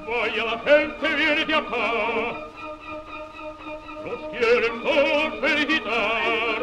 Vaya la gente viene de acá, los quieren todos felicitar.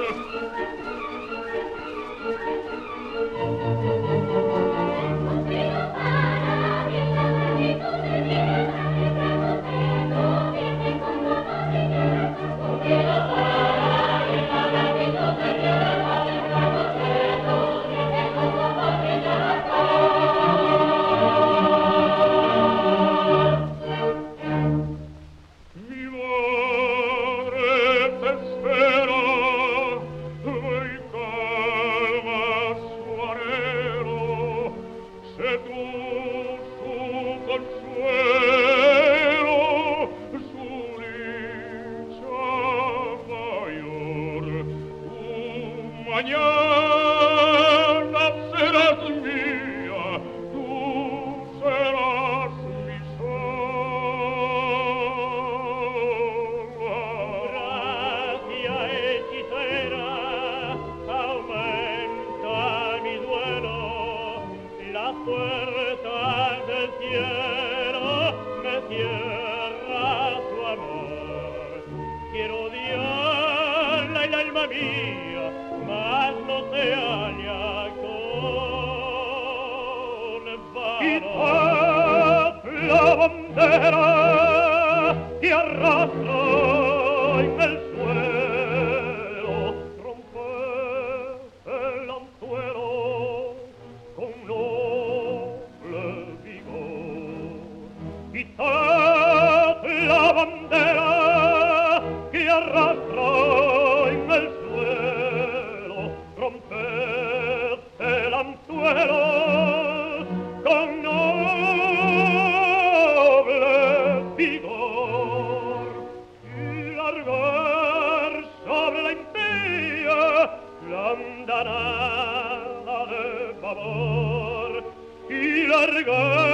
Mañana serás mía, tú serás mi sola. Gracia hechicera, aumenta mi duelo, la puerta del cielo me cierra su amor. Quiero odiarla y el alma mía, mas no se halla con valor. Quitad la bandera y arrastra en el suelo, romped el anzuelo con noble vigor. Quitad la bandera que arrastra en el suelo, romped el anzuelo con noble vigor y largar sobre la impía la andanada de favor y largar